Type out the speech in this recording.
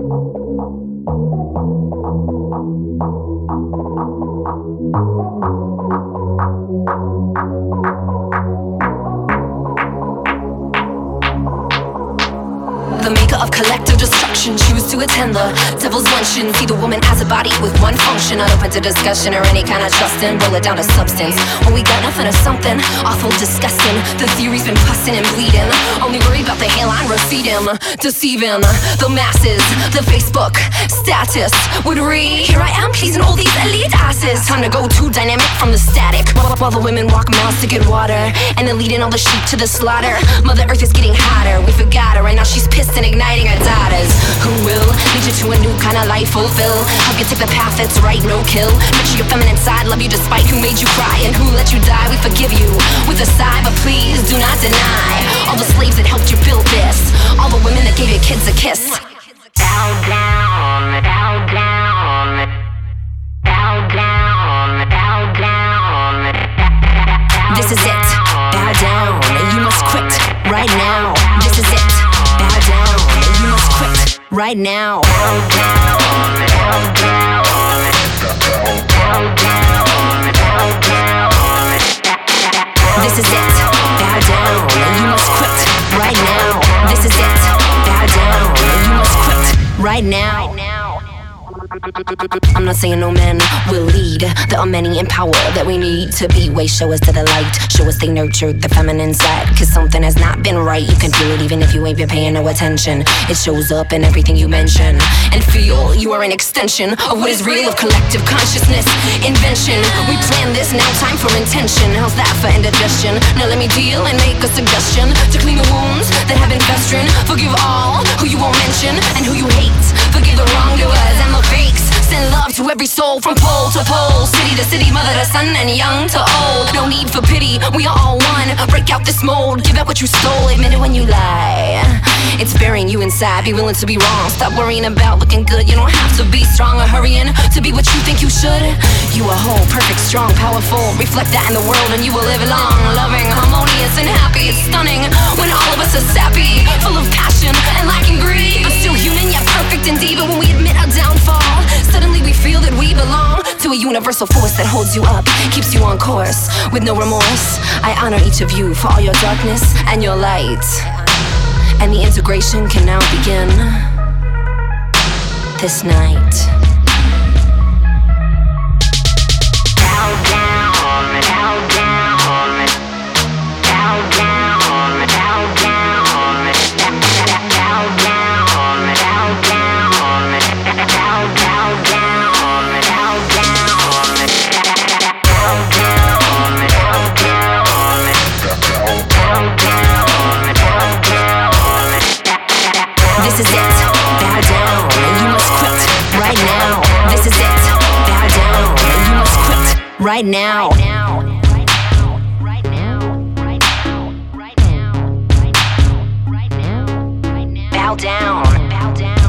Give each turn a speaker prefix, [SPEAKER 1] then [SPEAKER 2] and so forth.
[SPEAKER 1] The maker of collective destruction, choose to attend the devil's luncheon. See the woman as a body with one function, not open to discussion or any kind of trusting. Boil it down to substance. When we got nothing or something, awful, disgusting. The theory's been pussing and bleeding. Only worry about the hairline receding, deceiving the masses. The Facebook status would read, here I am pleasing all these elite asses. Time to go too dynamic from the static, while the women walk miles to get water, and then leading all the sheep to the slaughter. Mother Earth is getting hotter, we forgot her, and now she's pissed and igniting her daughters. Who will lead you to a new kind of life fulfill? Help you take the path that's right, no kill. Make sure your feminine side love you despite who made you cry and who let you die. We forgive you with a sigh, but please do not deny all the slaves that helped you build this, all the women that gave your kids a kiss.
[SPEAKER 2] Bow down, bow down, bow down, bow down.
[SPEAKER 1] This is it, bow down, you must quit right now. This is it, bow down, you must quit right now.
[SPEAKER 2] Bow down, bow down, bow down, bow down.
[SPEAKER 1] This is it, bow down, you must quit right now. This is it, bow down, you must quit right now. I'm not saying no man will lead. There are many in power that we need to be. Way show us to the light, show us they nurtured the feminine side. Cause something has not been right. You can feel it even if you ain't been paying no attention. It shows up in everything you mention. And feel you are an extension of what is real, of collective consciousness. Invention, we plan this, now time for intention. How's that for indigestion? Now let me deal and make a suggestion to clean the wounds that have been festering. Forgive all who you won't mention and who you hate. Forgive the wrongdoers and the fakes. Send love to every soul from pole to pole, city to city, mother to son, and young to old. No need for pity, we are all one. Break out this mold, give out what you stole. Admit it when you lie, it's burying you inside. Be willing to be wrong, stop worrying about looking good. You don't have to be strong or hurrying to be what you think you should. You are whole, perfect, strong, powerful. Reflect that in the world and you will live long, loving, harmonious and happy. It's stunning when all of us are sappy, full of passion and lacking greed, but still human yet perfect indeed. But when we admit our downfall, suddenly we feel that we belong to a universal force that holds you up, keeps you on course with no remorse. I honor each of you for all your darkness and your light, and the integration can now begin this night.
[SPEAKER 2] Bow down, bow down, bow down, bow down, bow down, bow down, bow down, bow down.
[SPEAKER 1] This is it, bow down, you must quit right now. This is it, bow down, you must quit right now. Bow down, bow down.